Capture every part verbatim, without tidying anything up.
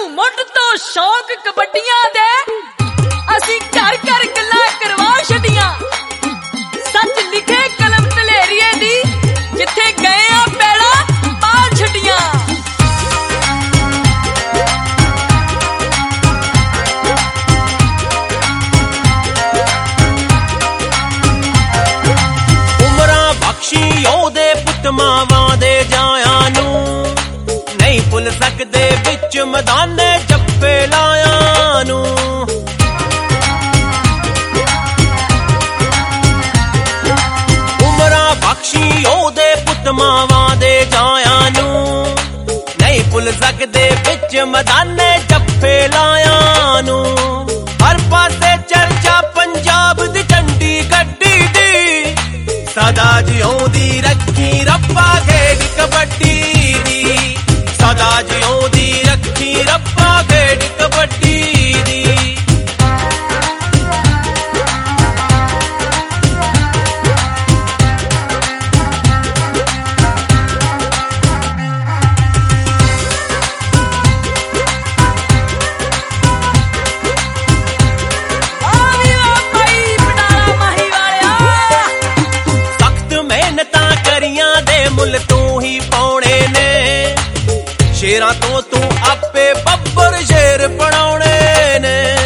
ਮੁੱਢ ਤੋਂ ਸ਼ੌਕ ਕਬੱਡੀਆਂ ਦੇ ਅਸੀਂ ਘਰ ਘਰ ਗੱਲਾਂ ਕਰਵਾ ਛੱਡੀਆਂ। ਸੱਚ ਲਿਖੇ ਕਲਮ ਧਲੇਰੀਏ ਦੀ ਜਿੱਥੇ ਗਏ ਆ ਪੈੜਾ ਪਾਲ ਛੱਡੀਆਂ। ਉਮਰਾਂ ਬਖਸ਼ੀ ਉਹਦੇ ਪੁੱਤ ਮਾਵਾਂ ਦੇ ਜਾਇਆਂ ਨੂੰ, ਨਹੀਂ ਭੁੱਲ ਸਕਦੇ ਵਿੱਚ ਮੈਦਾਨੇ ਜੱਫੇ ਲਾਇਆਂ ਨੂੰ। ਉਮਰਾਂ ਬਖਸ਼ੀ ਉਹਦੇ ਪੁੱਤ ਮਾਵਾਂ ਦੇ ਜਾਇਆਂ ਨੂੰ, ਨਹੀਂ ਭੁੱਲ ਸਕਦੇ ਵਿੱਚ ਮੈਦਾਨੇ ਜੱਫੇ ਲਾਇਆਂ ਨੂੰ। ਹਰ ਪਾਸੇ ਚਰਚਾ ਪੰਜਾਬ ਦੀ ਝੰਡੀ ਗੱਡੀ ਦੀ, ਸਦਾ ਜਿਉਂਦੀ ਰੱਖੀ ਰੱਬਾ ਖੇਡ ਕਬੱਡੀ ਦੀ, ਸਦਾ ਜਿਉਂਦੀ ਰੱਖੀ ਰੱਬਾ ਖੇਡ ਕਬੱਡੀ ਦੀ। ਮੁੱਲ ਤੂੰ ਹੀ ਪਾਉਣੇ ਨੇ, ਸ਼ੇਰਾਂ ਤੋਂ ਤੂੰ ਆਪੇ ਬੱਬਰ ਸ਼ੇਰ ਬਣਾਉਣੇ ਨੇ।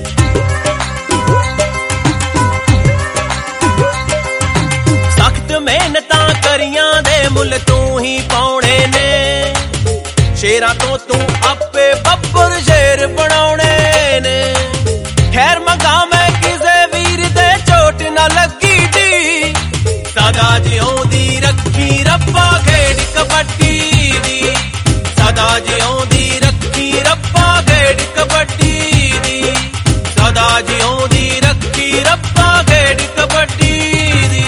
ਸਖਤ ਮਿਹਨਤਾਂ ਕਰੀਆਂ ਦੇ ਮੁੱਲ ਤੂੰ ਹੀ ਪਾਉਣੇ ਨੇ, ਸ਼ੇਰਾਂ ਤੋਂ ਤੂੰ ਆਪੇ ਬੱਬਰ ਸ਼ੇਰ ਬਣਾਉਣੇ ਨੇ। ਖੈਰ ਮੰਗਾ ਮੈਂ ਕਿਸੇ ਵੀਰ ਦੇ ਚੋਟ ਨਾ ਲੱਗੀ ਦੀ, ਸਦਾ ਜਿਉਂਦੀ ਰੱਖੀ ਰੱਬਾ ਖੇਡ ਕਬੱਡੀ ਦੀ, ਸਦਾ ਜਿਉਂਦੀ ਰੱਖੀ ਰੱਬਾ ਖੇਡ ਕਬੱਡੀ ਦੀ, ਸਦਾ ਜਿਉਂਦੀ ਰੱਖੀ ਰੱਬਾ ਖੇਡ ਕਬੱਡੀ ਦੀ।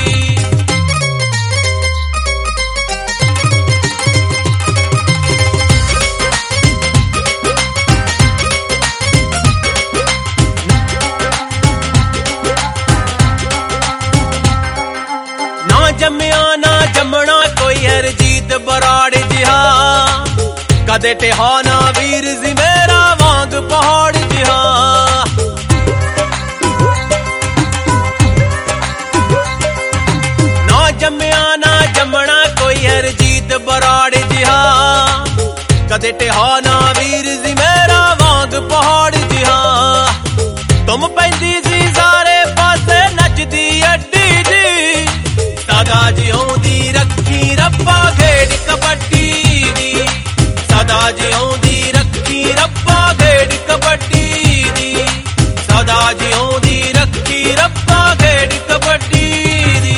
ਨਾ ਜੰਮਿਆ ਨਾ ਜੰਮਣਾ ਕੋਈ ਹਰਜੀਤ ਬਰਾੜ ਜਿਹਾ, ਕਦੇ ਟਿਹਾ ਨਾ ਵੀਰ ਜੀ ਮੇਰਾ ਵਾਂਗ ਪਹਾੜ ਜਿਹਾ। ਨਾ ਜੰਮਿਆ ਨਾ ਜੰਮਣਾ ਕੋਈ ਹਰਜੀਤ ਬਰਾੜ ਜਿਹਾ, ਕਦੇ ਟਿਹਾ ਨਾ ਵੀਰ ਜੀ ਮੇਰਾ ਵਾਂਗ ਪਹਾੜ ਜਿਹਾ। ਤੁਮ ਪੈਂਦੀ ਸੀ ਸਾਰੇ ਪਾਸੇ ਨੱਚਦੀ ਅੱਡੀ ਜੀ, ਸਦਾ ਜਿਉਂਦੀ ਰੱਖੀ ਰੱਬਾ ਖੇਡ ਕਬੱਡੀ ਦੀ, ਸਦਾ ਜਿਉਂਦੀ ਰੱਖੀ ਰੱਬਾ ਖੇਡ ਕਬੱਡੀ ਦੀ, ਸਦਾ ਜਿਉਂਦੀ ਰੱਖੀ ਰੱਬਾ ਖੇਡ ਕਬੱਡੀ ਦੀ।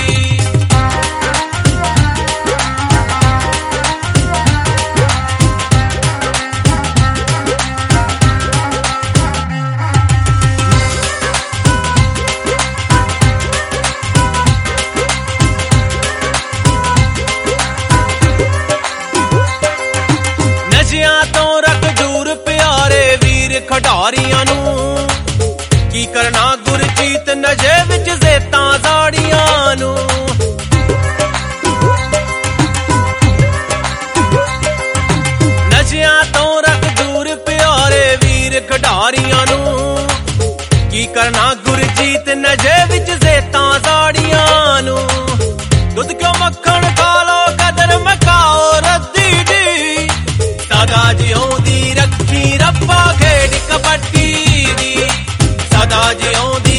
ਨਸ਼ਿਆਂ ਤੋਂ ਰੱਖ ਦੂਰ ਪਿਆਰੇ ਵੀਰ ਖਿਡਾਰੀਆਂ ਨੂੰ, ਕੀ ਕਰਨਾ ਗੁਰਜੀਤ ਨਸ਼ੇ ਵਿੱਚ ਜ਼ੇਤਾਂ ਜ਼ਾੜੀਆਂ ਨੂੰ। ਨਸ਼ਿਆਂ ਤੋਂ ਰੱਖ ਦੂਰ ਪਿਆਰੇ ਵੀਰ ਖਿਡਾਰੀਆਂ ਨੂੰ, ਕੀ ਕਰਨਾ ਗੁਰਜੀਤ ਨਸ਼ੇ ਵਿੱਚ ਜ਼ੇਤਾਂ ਜ਼ਾੜੀਆਂ ਨੂੰ। ਦੁੱਧ ਕਿਉਂ ਮੱਖਣ ਖਾ ਲੋ ਕਦਰ ਮਕਾਓ ਰੱਦੀ ਦੀ, ਸਦਾ ਜਿਉਂਦੀ ਰੱਖੀ ਰੱਬਾ ਖੇਡ ਕਬੱਡੀ ਦੀ, ਸਦਾ ਜਿਉਂਦੀ